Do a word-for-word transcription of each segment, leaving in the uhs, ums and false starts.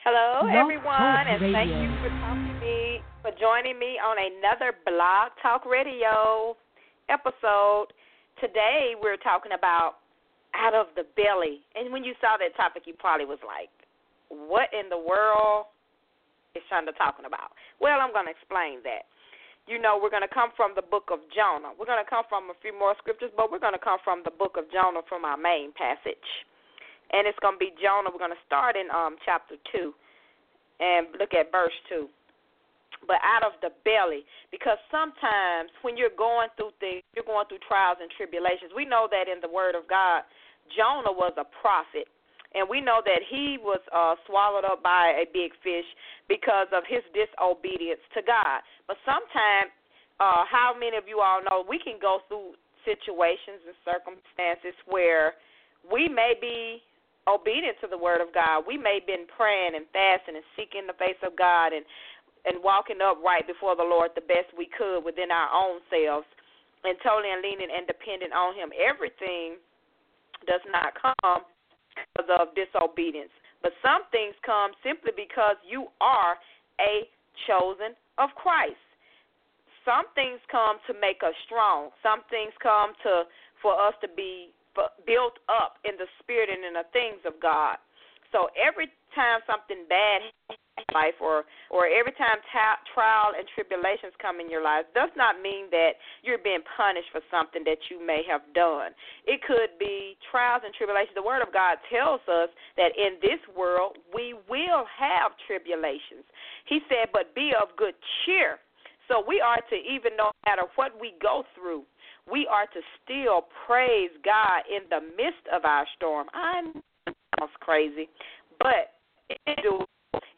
Hello, Blog Talk everyone, and thank you Radio. for talking me for joining me on another Blog Talk Radio episode. Today, we're talking about out of the belly. And when you saw that topic, you probably was like, "What in the world is Shonda talking about?" Well, I'm going to explain that. You know, we're going to come from the book of Jonah. We're going to come from a few more scriptures, but we're going to come from the book of Jonah from our main passage. And it's going to be Jonah. We're going to start in um, chapter two and look at verse two. But out of the belly, because sometimes when you're going through things, you're going through trials and tribulations. We know that in the Word of God, Jonah was a prophet. And we know that he was uh, swallowed up by a big fish because of his disobedience to God. But sometimes, uh, how many of you all know, we can go through situations and circumstances where we may be obedient to the Word of God. We may have been praying and fasting and seeking the face of God and, and walking upright before the Lord the best we could within our own selves and totally and leaning and dependent on Him. Everything does not come because of disobedience. But some things come simply because you are a chosen of Christ. Some things come to make us strong. Some things come to for us to be built up in the spirit and in the things of God. So every time something bad happens in your life or, or every time ta- trial and tribulations come in your life does not mean that you're being punished for something that you may have done. It could be trials and tribulations. The Word of God tells us that in this world we will have tribulations. He said, but be of good cheer. So we are to, even no matter what we go through, we are to still praise God in the midst of our storm. I know it sounds crazy, but it do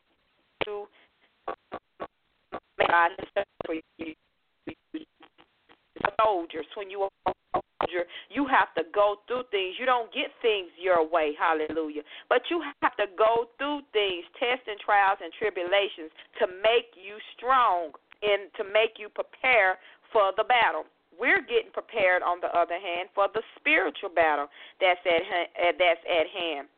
to God for you. Soldiers, when you are a soldier, you have to go through things. You don't get things your way, hallelujah. But you have to go through things, tests and trials and tribulations to make you strong and to make you prepare for the battle. We're getting prepared, on the other hand, for the spiritual battle that's at that's at hand.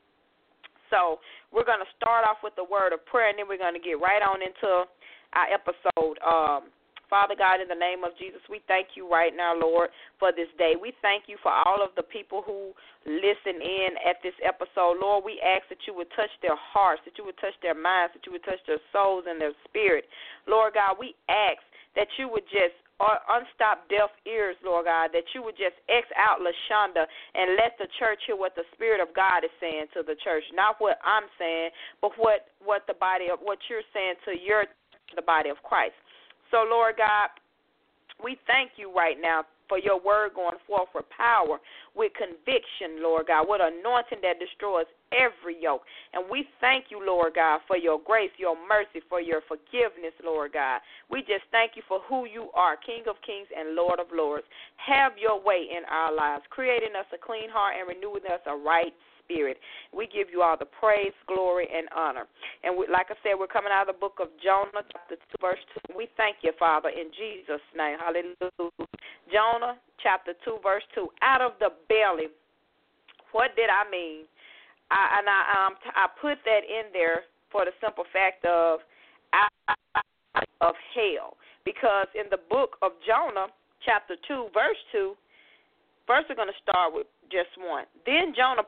So we're going to start off with the word of prayer, and then we're going to get right on into our episode. Um, Father God, in the name of Jesus, we thank you right now, Lord, for this day. We thank you for all of the people who listen in at this episode. Lord, we ask that you would touch their hearts, that you would touch their minds, that you would touch their souls and their spirit. Lord God, we ask that you would just or unstop deaf ears, Lord God, that you would just X out LaShonda and let the church hear what the Spirit of God is saying to the church, not what I'm saying, but what, what the body of what you're saying to your the body of Christ. So, Lord God, we thank you right now for your word going forth with power, with conviction, Lord God, with anointing that destroys every yoke. And we thank you, Lord God, for your grace, your mercy, for your forgiveness, Lord God. We just thank you for who you are, King of kings and Lord of lords. Have your way in our lives, creating us a clean heart and renewing us a right spirit. We give you all the praise, glory, and honor. And we, like I said, we're coming out of the book of Jonah, chapter two, verse two. We thank you, Father, in Jesus' name. Hallelujah. Jonah, chapter two, verse two. Out of the belly. What did I mean? I, and I, um, I put that in there for the simple fact of out of hell. Because in the book of Jonah, chapter two, verse two, first we're going to start with just one. Then Jonah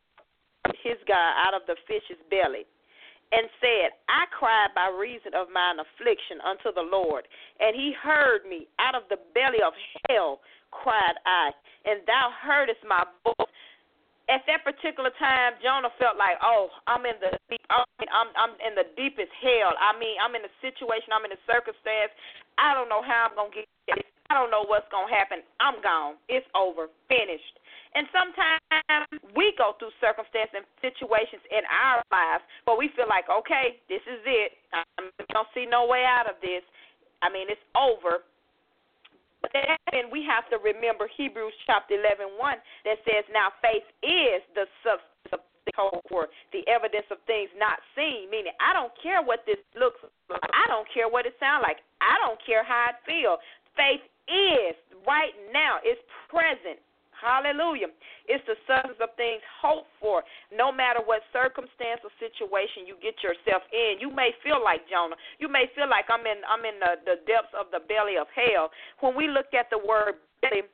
his God out of the fish's belly, and said, I cried by reason of mine affliction unto the Lord, and he heard me. Out of the belly of hell cried I, and thou heardest my voice. At that particular time, Jonah felt like, oh, I'm in the deep, I'm, I'm, I'm in the deepest hell. I mean, I'm in a situation, I'm in a circumstance. I don't know how I'm going to get this. I don't know what's going to happen. I'm gone. It's over. Finished. And sometimes we go through circumstances and situations in our lives where we feel like, okay, this is it. I don't see no way out of this. I mean, it's over. But then we have to remember Hebrews chapter eleven, one that says, now faith is the substance of things hoped for, the evidence of things not seen, meaning I don't care what this looks like. I don't care what it sounds like. I don't care how it feels. Faith is right now. It's present. Hallelujah. It's the substance of things hoped for. No matter what circumstance or situation you get yourself in, you may feel like Jonah. You may feel like I'm in I'm in the, the depths of the belly of hell. When we look at the word belly,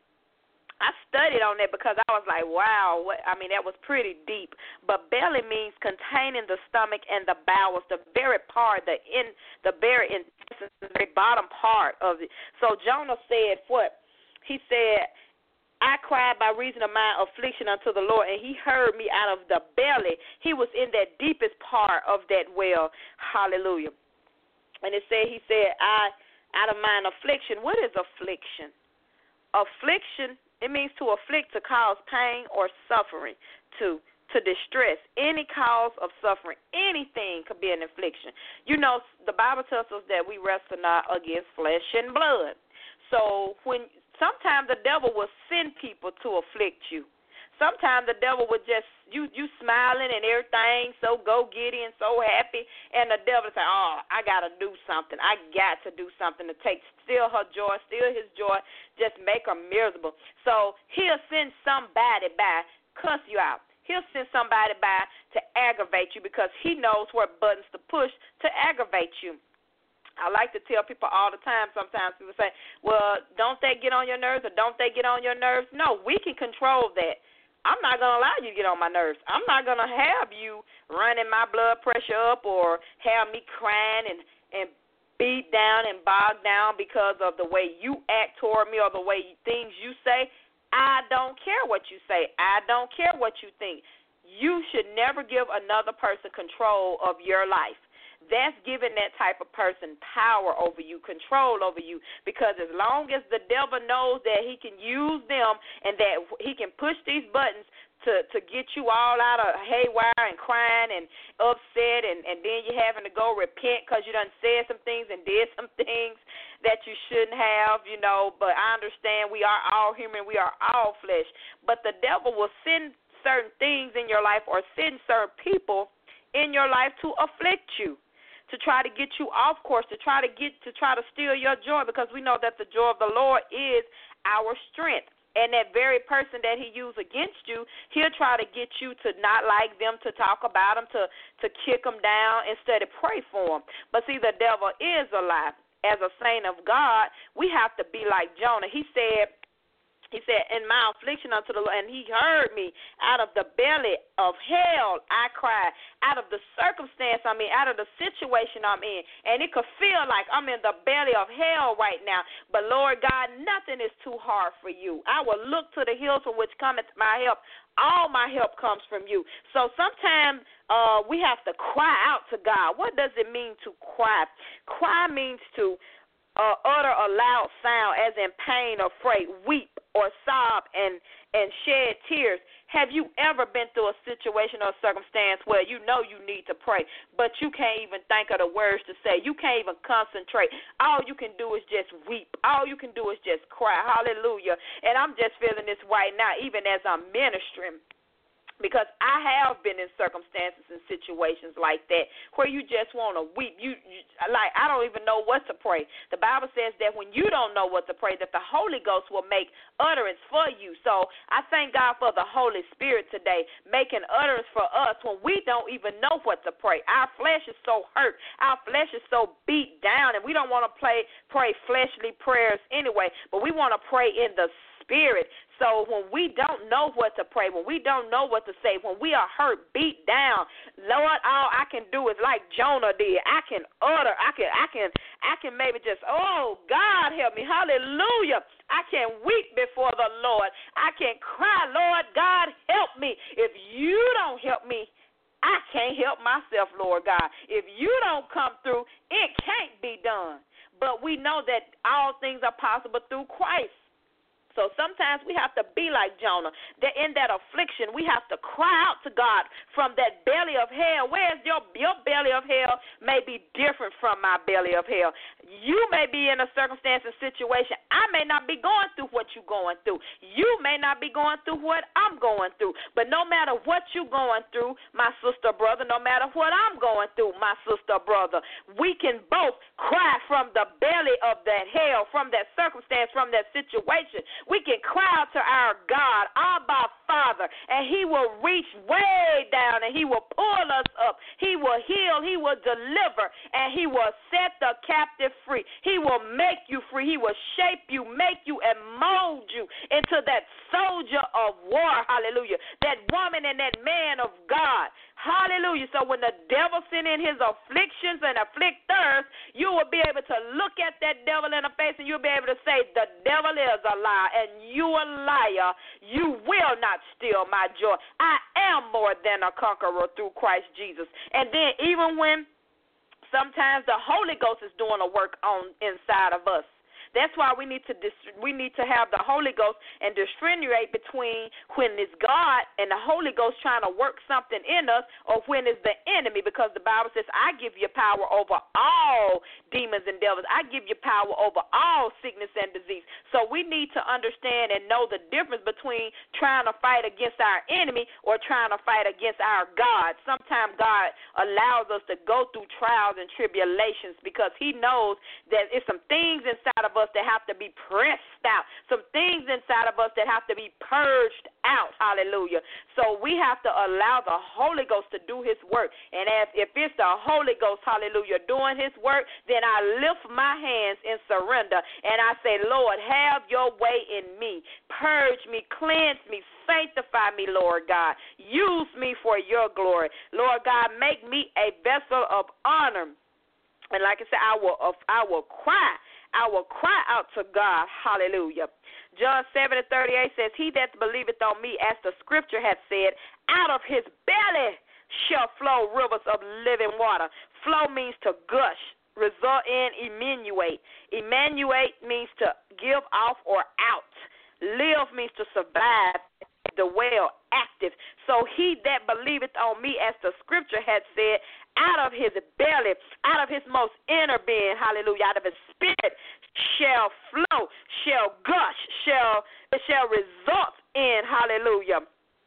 I studied on that because I was like, wow, what, I mean, that was pretty deep. But belly means containing the stomach and the bowels, the very part, the in, the very intestines, the very bottom part of it. So Jonah said what? He said, I cried by reason of my affliction unto the Lord, and he heard me out of the belly. He was in that deepest part of that well. Hallelujah. And it said, he said, I, out of mine affliction. What is affliction? Affliction, it means to afflict, to cause pain or suffering, to to distress. Any cause of suffering, anything could be an affliction. You know, the Bible tells us that we wrestle not against flesh and blood. So when sometimes the devil will send people to afflict you. Sometimes the devil would just, you you smiling and everything, so go-getty and so happy, and the devil say, oh, I got to do something. I got to do something to take, steal her joy, steal his joy, just make her miserable. So he'll send somebody by, cuss you out. He'll send somebody by to aggravate you because he knows what buttons to push to aggravate you. I like to tell people all the time, sometimes people say, well, don't they get on your nerves or don't they get on your nerves? No, we can control that. I'm not going to allow you to get on my nerves. I'm not going to have you running my blood pressure up or have me crying and, and beat down and bogged down because of the way you act toward me or the way things you say. I don't care what you say. I don't care what you think. You should never give another person control of your life. That's giving that type of person power over you, control over you, because as long as the devil knows that he can use them and that he can push these buttons to, to get you all out of haywire and crying and upset, and, and then you're having to go repent because you done said some things and did some things that you shouldn't have, you know, but I understand we are all human, we are all flesh, but the devil will send certain things in your life or send certain people in your life to afflict you, to try to get you off course, to try to get to try to steal your joy, because we know that the joy of the Lord is our strength. And that very person that he used against you, he'll try to get you to not like them, to talk about them, to, to kick them down instead of pray for them. But see, the devil is a lie. As a saint of God, we have to be like Jonah. He said, He said, in my affliction unto the Lord, and he heard me. Out of the belly of hell I cried. Out of the circumstance I'm in, out of the situation I'm in. And it could feel like I'm in the belly of hell right now. But, Lord God, nothing is too hard for you. I will look to the hills from which cometh my help. All my help comes from you. So sometimes uh, we have to cry out to God. What does it mean to cry? Cry means to uh, utter a loud sound, as in pain or fright, weep or sob and, and shed tears. Have you ever been through a situation or circumstance where you know you need to pray, but you can't even think of the words to say? You can't even concentrate. All you can do is just weep. All you can do is just cry. Hallelujah. And I'm just feeling this right now, even as I'm ministering, because I have been in circumstances and situations like that where you just want to weep. You, you like, I don't even know what to pray. The Bible says that when you don't know what to pray, that the Holy Ghost will make utterance for you. So I thank God for the Holy Spirit today making utterance for us when we don't even know what to pray. Our flesh is so hurt. Our flesh is so beat down, and we don't want to pray, pray fleshly prayers anyway, but we want to pray in the Spirit. So when we don't know what to pray, when we don't know what to say, when we are hurt, beat down, Lord, all I can do is like Jonah did. I can utter, I can, I can, I can maybe just, oh, God help me, hallelujah. I can weep before the Lord. I can cry, Lord, God help me. If you don't help me, I can't help myself, Lord God. If you don't come through, it can't be done. But we know that all things are possible through Christ. So sometimes we have to be like Jonah, that in that affliction we have to cry out to God from that belly of hell. Where's your, your belly of hell may be different from my belly of hell. You may be in a circumstance and situation. I may not be going through what you're going through. You may not be going through what I'm going through. But no matter what you're going through, my sister, brother, no matter what I'm going through, my sister, brother, we can both cry from the belly of that hell, from that circumstance, from that situation. We can cry out to our God, Abba Father, and he will reach way down and he will pull us up. He will heal, he will deliver, and he will set the captive free. He will make you free. He will shape you, make you, and mold you into that soldier of war. Hallelujah. That woman and that man of God. Hallelujah. So when the devil sent in his afflictions and afflictors, you will be able to look at that devil in the face and you'll be able to say, the devil is a lie and you a liar. You will not steal my joy. I am more than a conqueror through Christ Jesus. And then even when sometimes the Holy Ghost is doing a work on inside of us. That's why we need to dis- we need to have the Holy Ghost and discriminate between when it's God and the Holy Ghost trying to work something in us or when it's the enemy, because the Bible says, I give you power over all demons and devils. I give you power over all sickness and disease. So we need to understand and know the difference between trying to fight against our enemy or trying to fight against our God. Sometimes God allows us to go through trials and tribulations because he knows that it's some things inside of us that have to be pressed out, some things inside of us that have to be purged out. Hallelujah. So we have to allow the Holy Ghost to do his work. And as, if it's the Holy Ghost, hallelujah, doing his work, then I lift my hands in surrender and I say, Lord, have your way in me. Purge me, cleanse me, sanctify me, Lord God. Use me for your glory. Lord God, make me a vessel of honor. And like I said, I will, I will cry. I will cry out to God. Hallelujah. John seven and thirty-eight says, he that believeth on me, as the scripture hath said, out of his belly shall flow rivers of living water. Flow means to gush, result in, emmanuate. Emmanuate means to give off or out. Live means to survive, dwell, active. So he that believeth on me, as the scripture hath said, out of his belly, out of his most inner being, hallelujah, out of his spirit shall flow, shall gush, shall it shall result in, hallelujah,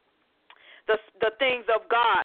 the the things of God.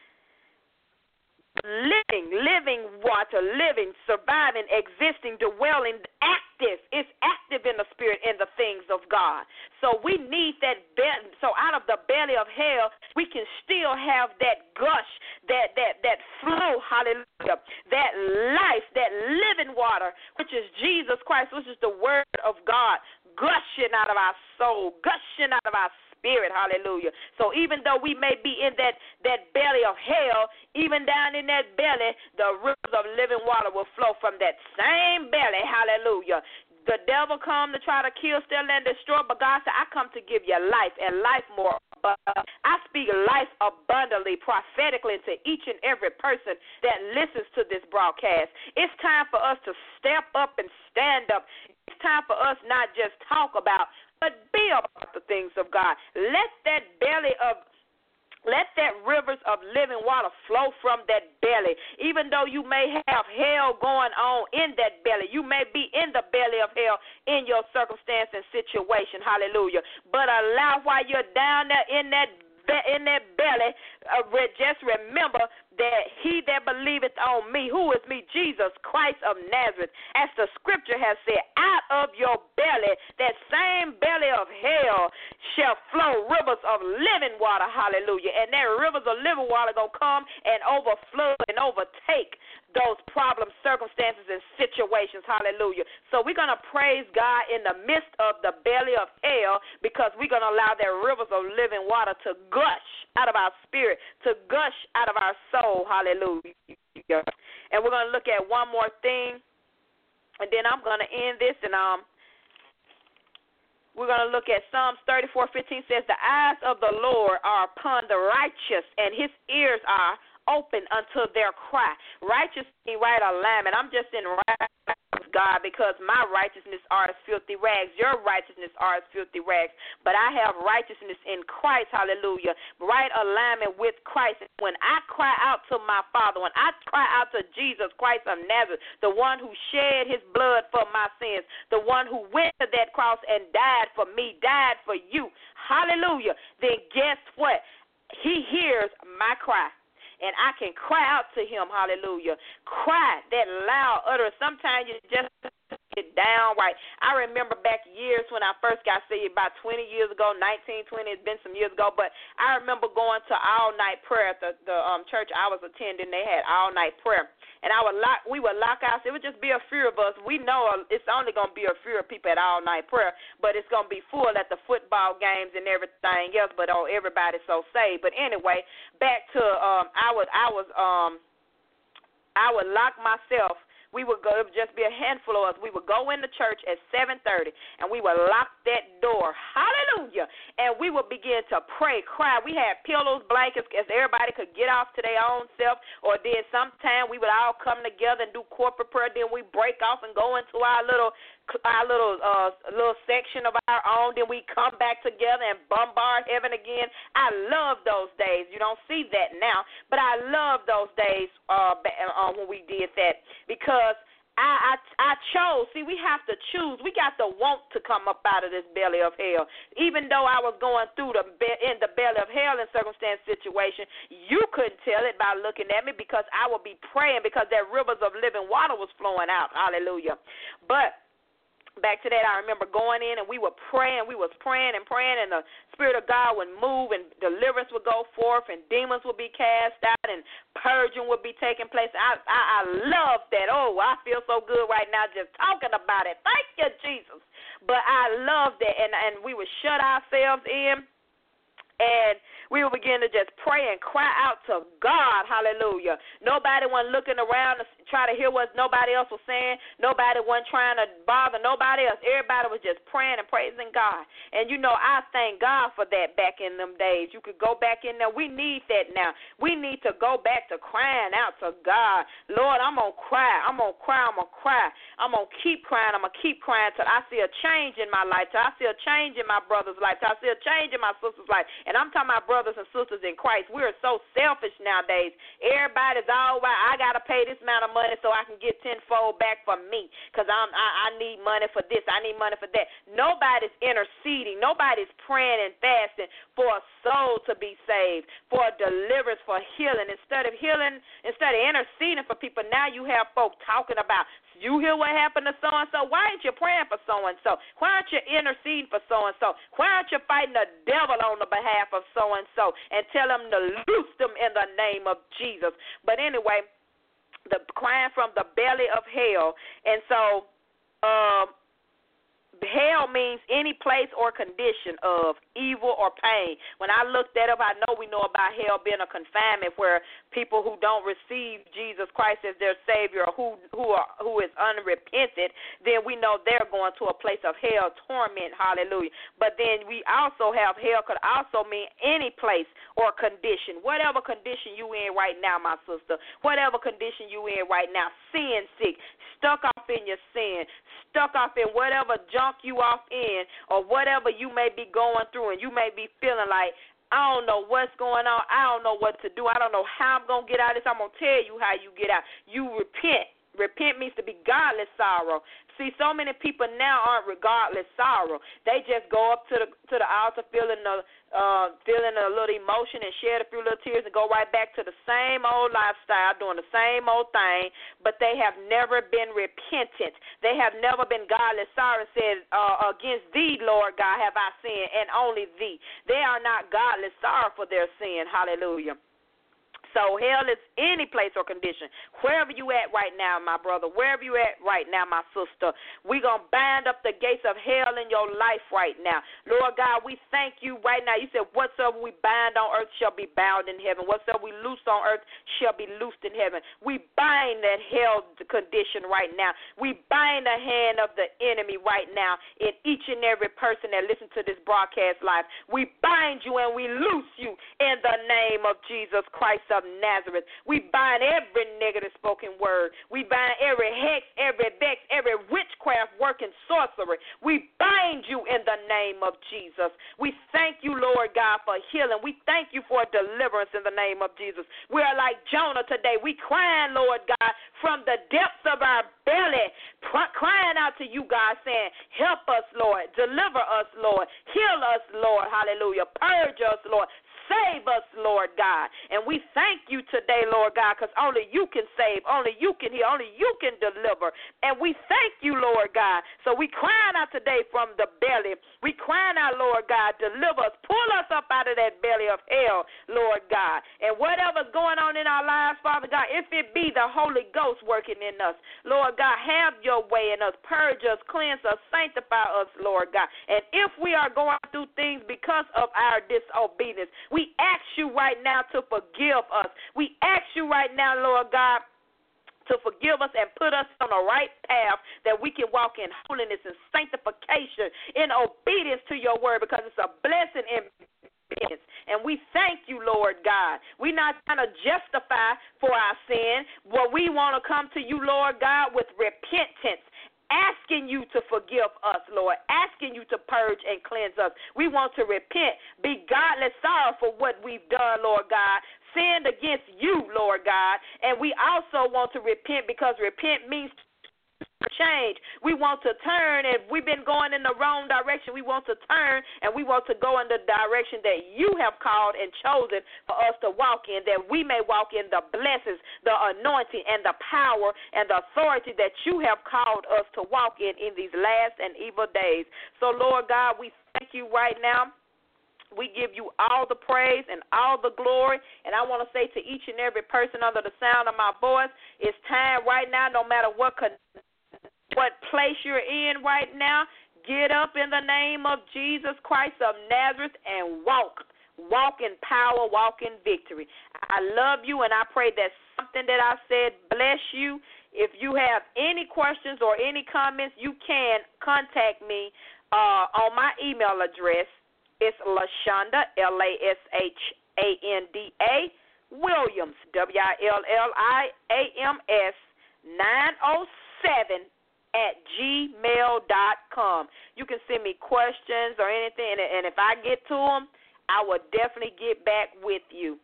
Living, living water, living, surviving, existing, dwelling, active. It's active in the spirit in the things of God. So we need that belly. So out of the belly of hell, we can still have that gush, that that that flow, hallelujah, that life, that living water, which is Jesus Christ, which is the word of God, gushing out of our soul, gushing out of our spirit, hallelujah. So even though we may be in that, that belly of hell, even down in that belly, the rivers of living water will flow from that same belly, hallelujah. The devil come to try to kill, steal, and destroy, but God said, I come to give you life and life more abundantly. I speak life abundantly, prophetically to each and every person that listens to this broadcast. It's time for us to step up and stand up. It's time for us not just talk about, but be about the things of God. Let that belly of Let that rivers of living water flow from that belly. Even though you may have hell going on in that belly, you may be in the belly of hell in your circumstance and situation. Hallelujah. But allow while you're down there in that in that belly, uh, just remember that he that believeth on me, who is me, Jesus Christ of Nazareth, as the scripture has said, out of your belly, that same belly of hell, shall flow rivers of living water. Hallelujah. And that rivers of living water going to come and overflow and overtake those problems, circumstances, and situations. Hallelujah. So we're going to praise God in the midst of the belly of hell, because we're going to allow that rivers of living water to gush out of our spirit, to gush out of our soul. Hallelujah. And we're going to look at one more thing, and then I'm going to end this, and um, we're going to look at Psalms thirty-four fifteen says, the eyes of the Lord are upon the righteous, and his ears are open unto their cry. Righteous means right alignment. I'm just in right God, because my righteousness are as filthy rags. Your righteousness are as filthy rags. But I have righteousness in Christ, hallelujah, right alignment with Christ. When I cry out to my Father, when I cry out to Jesus Christ of Nazareth, the one who shed his blood for my sins, the one who went to that cross and died for me, died for you, hallelujah, then guess what? He hears my cry. And I can cry out to him, hallelujah. Cry that loud utterance. Sometimes you just get downright. I remember back years when I first got saved, about twenty years ago, nineteen, twenty, it's been some years ago, but I remember going to all-night prayer at the, the um, church I was attending. They had all-night prayer. And I would lock, we would lock out. It would just be a few of us. We know it's only going to be a few of people at all-night prayer, but it's going to be full at the football games and everything else, but oh, everybody's so saved. But anyway, back to um, I was, I was, um, I would lock myself. We would go, it would just be a handful of us. We would go into church at seven thirty, and we would lock that door. Hallelujah. And we would begin to pray, cry. We had pillows, blankets, as everybody could get off to their own self, or then sometime we would all come together and do corporate prayer. Then we break off and go into our little our little uh, little section of our own. Then we come back together and bombard heaven again. I love those days. You don't see that now, but I love those days uh, uh, when we did that, because I, I I chose. See, we have to choose. We got to want to come up out of this belly of hell. Even though I was going through the be- in the belly of hell in circumstance situation, you couldn't tell it by looking at me, because I would be praying, because there rivers of living water was flowing out. Hallelujah. But back to that, I remember going in and we were praying. We was praying and praying, and the Spirit of God would move, and deliverance would go forth, and demons would be cast out, and purging would be taking place. I, I, I love that. Oh, I feel so good right now just talking about it. Thank you, Jesus. But I love that, and, and we would shut ourselves in, and we would begin to just pray and cry out to God. Hallelujah. Nobody wasn't looking around to try to hear what nobody else was saying. Nobody wasn't trying to bother nobody else. Everybody was just praying and praising God. And, you know, I thank God for that back in them days. You could go back in there. We need that now. We need to go back to crying out to God. Lord, I'm going to cry. I'm going to cry. I'm going to cry. I'm going to keep crying. I'm going to keep crying till I see a change in my life, till I see a change in my brother's life, till I see a change in my sister's life. And I'm talking about brothers and sisters in Christ. We're so selfish nowadays. Everybody's all right. I got to pay this amount of money so I can get tenfold back for me, because I'm I, I need money for this. I need money for that. Nobody's interceding. Nobody's praying and fasting for a soul to be saved, for a deliverance, for healing. Instead of healing, instead of interceding for people, now you have folk talking about, you hear what happened to so-and-so? Why aren't you praying for so-and-so? Why aren't you interceding for so-and-so? Why aren't you fighting the devil on the behalf of so-and-so and tell them to loose them in the name of Jesus? But anyway, the crying from the belly of hell. And so um, hell means any place or condition of evil or pain. When I looked that up, I know we know about hell being a confinement where people who don't receive Jesus Christ as their Savior, who who are who is unrepentant, then we know they're going to a place of hell torment. Hallelujah. But then we also have hell could also mean any place or condition, whatever condition you in right now, my sister, whatever condition you in right now, sin sick, stuck off in your sin, stuck off in whatever junk you off in, or whatever you may be going through, and you may be feeling like, I don't know what's going on. I don't know what to do. I don't know how I'm going to get out of this. I'm going to tell you how you get out. You repent. Repent means to be godless sorrow. See, so many people now aren't regardless sorrow. They just go up to the to the altar feeling the uh, feeling a little emotion and shed a few little tears and go right back to the same old lifestyle, doing the same old thing, but they have never been repentant. They have never been godless sorrow. Said, uh, against thee, Lord God, have I sinned, and only thee. They are not godless sorrow for their sin. Hallelujah. So hell is any place or condition. Wherever you at right now, my brother, wherever you at right now, my sister, we're going to bind up the gates of hell in your life right now. Lord God, we thank you right now. You said whatsoever we bind on earth shall be bound in heaven. Whatsoever we loose on earth shall be loosed in heaven. We bind that hell condition right now. We bind the hand of the enemy right now in each and every person that listens to this broadcast live. We bind you and we loose you in the name of Jesus Christ of Nazareth. We bind every negative spoken word. We bind every hex, every vex, every witchcraft working sorcery. We bind you in the name of Jesus. We thank you, Lord God, for healing. We thank you for deliverance in the name of Jesus. We are like Jonah today. We crying, Lord God, from the depths of our belly, crying out to you, God, saying, help us, Lord. Deliver us, Lord. Heal us, Lord. Hallelujah. Purge us, Lord. Save us, Lord God. And we thank you today, Lord God, because only you can save, only you can heal, only you can deliver. And we thank you, Lord God. So we crying out today from the belly. We crying out, Lord God, deliver us. Pull us up out of that belly of hell, Lord God. And whatever's going on in our lives, Father God, if it be the Holy Ghost working in us, Lord God, have your way in us. Purge us, cleanse us, sanctify us, Lord God. And if we are going through things because of our disobedience, we ask you right now to forgive us. We ask you right now, Lord God, to forgive us and put us on the right path that we can walk in holiness and sanctification in obedience to your word, because it's a blessing in obedience. And we thank you, Lord God. We're not trying to justify for our sin, but we want to come to you, Lord God, with repentance, asking you to forgive us, Lord, asking you to purge and cleanse us. We want to repent, be godly sorry for what we've done, Lord God, sinned against you, Lord God, and we also want to repent because repent means change. We want to turn. If we've been going in the wrong direction, we want to turn, and we want to go in the direction that you have called and chosen for us to walk in, that we may walk in the blessings, the anointing, and the power and the authority that you have called us to walk in in these last and evil days. So, Lord God, we thank you right now. We give you all the praise and all the glory. And I want to say to each and every person under the sound of my voice, it's time right now, no matter what condition, what place you're in right now, get up in the name of Jesus Christ of Nazareth and walk. Walk in power, walk in victory. I love you, and I pray that something that I said bless you. If you have any questions or any comments, you can contact me uh, on my email address. It's LaShonda, L A S H A N D A, Williams, W I L L I A M S, nine oh seven at gmail dot com. You can send me questions or anything, and if I get to them, I will definitely get back with you.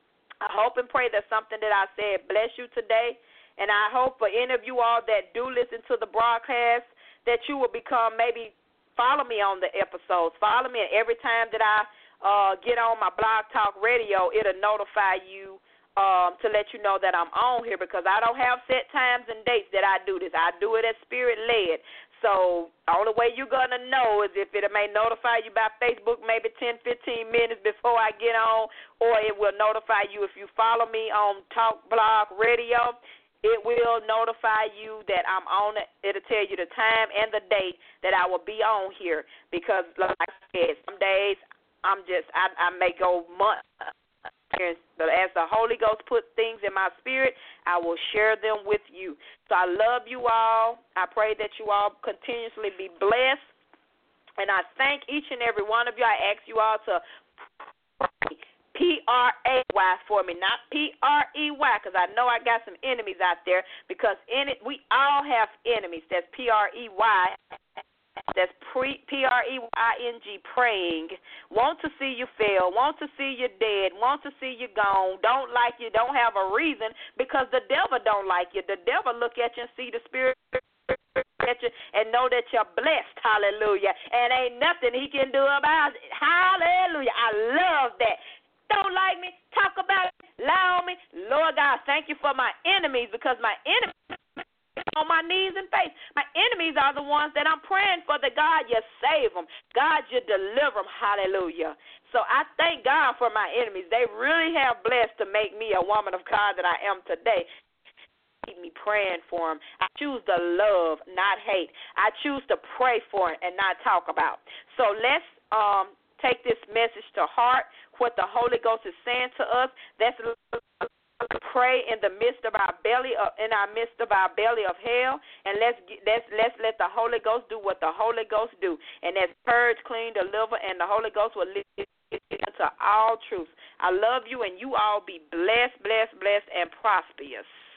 I hope and pray that something that I said bless you today, and I hope for any of you all that do listen to the broadcast that you will become, maybe follow me on the episodes. Follow me, and every time that I uh, get on my Blog Talk Radio, it'll notify you Um, to let you know that I'm on here, because I don't have set times and dates that I do this. I do it as spirit-led. So the only way you're going to know is if it may notify you by Facebook maybe ten, fifteen minutes before I get on, or it will notify you if you follow me on Talk Blog Radio. It will notify you that I'm on it. It'll tell you the time and the date that I will be on here, because like I said, some days I'm just, I, I may go months. But as the Holy Ghost put things in my spirit, I will share them with you. So I love you all. I pray that you all continuously be blessed. And I thank each and every one of you. I ask you all to pray P R A Y for me, not P R E Y, because I know I got some enemies out there, because in it, we all have enemies. That's P R E Y. That's P R E Y N G, praying. Want to see you fail, want to see you dead, want to see you gone, don't like you, don't have a reason, because the devil don't like you. The devil look at you and see the spirit at you and know that you're blessed, hallelujah, and ain't nothing he can do about it, hallelujah. I love that. Don't like me, talk about it, lie on me. Lord God, thank you for my enemies, because my enemies on my knees and face. My enemies are the ones that I'm praying for, that God, you save them. God, you deliver them. Hallelujah. So I thank God for my enemies. They really have blessed to make me a woman of God that I am today. Keep me praying for them. I choose to love, not hate. I choose to pray for and not talk about. So let's um, take this message to heart, what the Holy Ghost is saying to us. That's pray in the midst of our belly, uh, in our midst of our belly of hell, and let's let's let's let the Holy Ghost do what the Holy Ghost do, and that's purge, clean, deliver, and the Holy Ghost will lead into all truth. I love you, and you all be blessed, blessed, blessed, and prosperous.